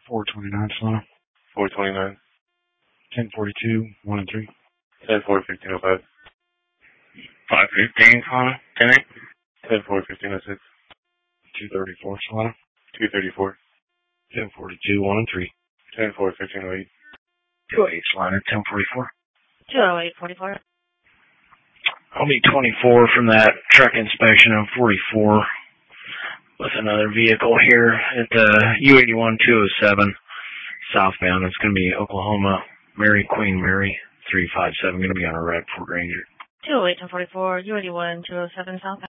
429, Solana. 429. 1042, 1 and 3. 10-4, 1505. 515, Solana. 10-8. 10-4, 1506. 234, Solana. 234. 1042, 1 and 3. 10-4, 1508. 28, Solana. 1044. 208, 44. I'll be 24 from that truck inspection on 44 with another vehicle here at U81 207 southbound. It's going to be Oklahoma Mary Queen Mary 357. Going to be on a red Ford Ranger. 208, 1044, U81 207 southbound.